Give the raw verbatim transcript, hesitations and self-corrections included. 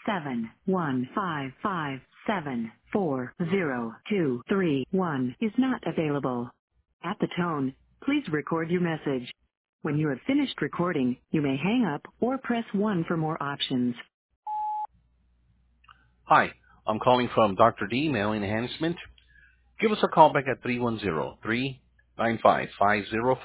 seven one five five seven four zero two three one is not available. At the tone, please record your message. When you have finished recording, you may hang up or press one for more options. Hi, I'm calling from Doctor D Mail Enhancement. Give us a call back at three one zero, three nine five, five zero five.